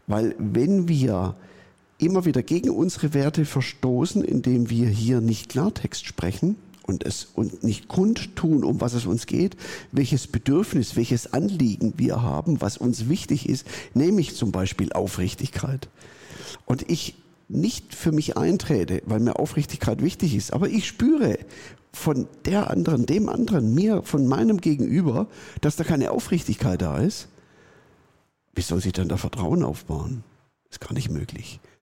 Weil wenn wir immer wieder gegen unsere Werte verstoßen, indem wir hier nicht Klartext sprechen und nicht kundtun, um was es uns geht, welches Bedürfnis, welches Anliegen wir haben, was uns wichtig ist, nämlich zum Beispiel Aufrichtigkeit. Und ich nicht für mich eintrete, weil mir Aufrichtigkeit wichtig ist, aber ich spüre von der anderen, dem anderen, mir, von meinem Gegenüber, dass da keine Aufrichtigkeit da ist. Wie soll sich dann da Vertrauen aufbauen? Ist gar nicht möglich.